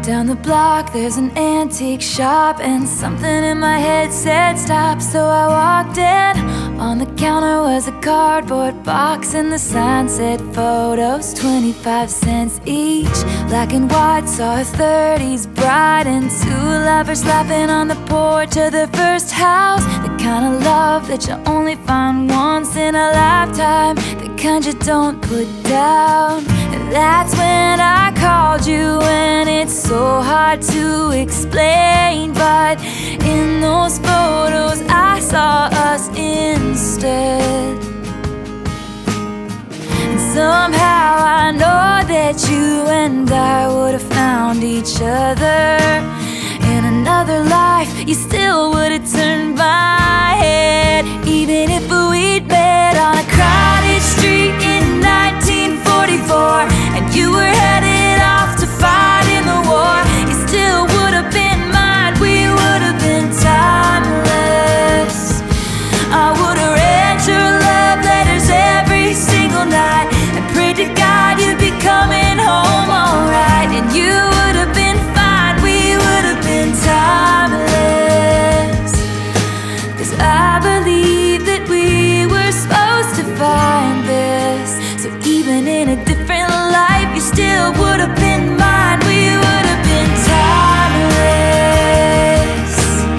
Down the block there's an antique shop, and something in my head said stop. So I walked in. On the counter was a cardboard box, and the sign said photos, 25 cents each. Black and white, saw a 30s bride and two lovers laughing on the porch of their first house. The kind of love that you only find once in a lifetime, the kind you don't put down. And that's when I called you, and it's so hard to explain, but in those photos I saw us instead. And somehow I know that you and I would have found each other. In another life you still would have turned my head, even if we'd met on a crowded street in 1944, and you were headed off to fight in the war. You still would have been mine, we would have been timeless. I would have read your love letters every single night and prayed to God you'd be coming home alright. And you would have been fine, we would have been timeless. 'Cause I believe that we were supposed to find this. So even in a different life you still would have been mine, we would have been timeless.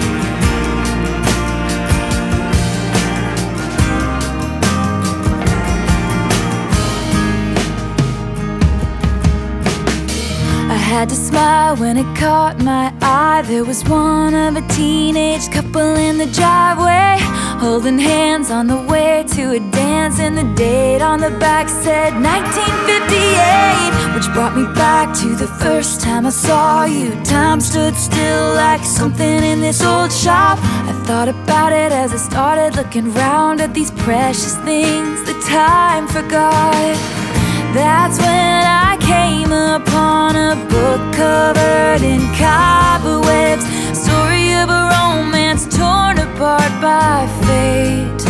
I had to smile when it caught my eye. There was one of a teenage couple in the driveway, holding hands on the way to a dance, and the date on the back said 1958, which brought me back to the first time I saw you. Time stood still like something in this old shop. I thought about it as I started looking round at these precious things that time forgot. That's when I came upon a book covered in cobwebs, story of a romance torn apart by fate.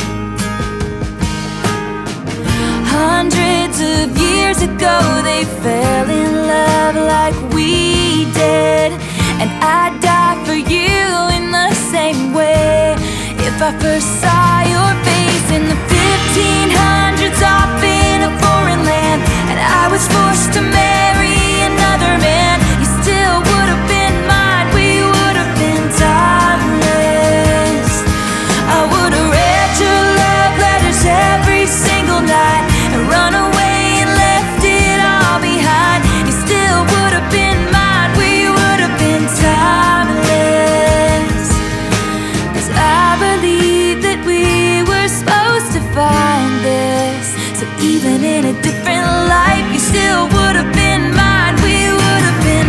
Hundreds of years ago they fell in love like we did, and I'd die for you in the same way. If I first saw your face in the 1500s off in a foreign land, and I was forced to marry another man, you still would have been mine, we would have been timeless. I would have read your love letters every single night and run away and left it all behind. You still would have been mine, we would have been timeless. 'Cause I believe that we were supposed to find this. So even in a different life you still would have been mine, we would have been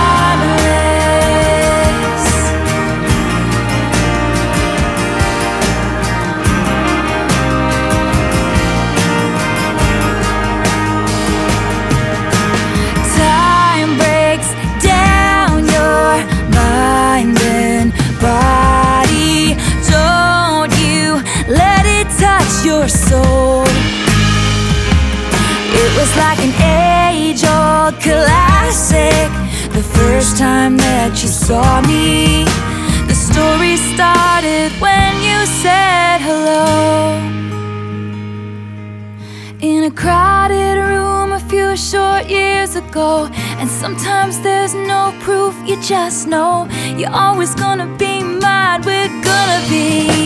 timeless. Time breaks down your mind and body. Don't you let it touch your soul. It was like an age-old classic the first time that you saw me. The story started when you said hello. In a crowded room a few short years ago, and sometimes there's no proof, you just know you're always gonna be mine, we're gonna be.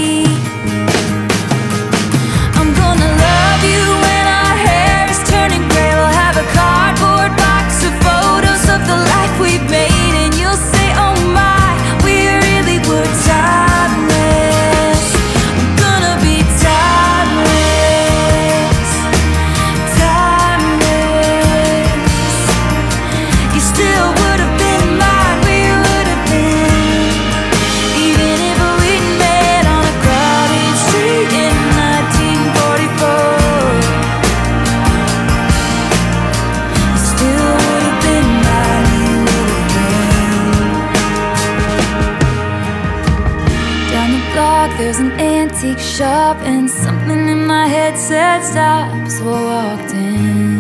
I'm gonna love you when our hair is turning gray. We'll have a cardboard box of photos of the life we've made, and you'll say, oh my, we really were timeless. I'm gonna be timeless, timeless. You still would have been mine, we would have been, even if we'd met on a crowded street in 1944. You still would have been mine, you would have been. Down the block there's an antique shop, and something in my head said stop, so I walked in.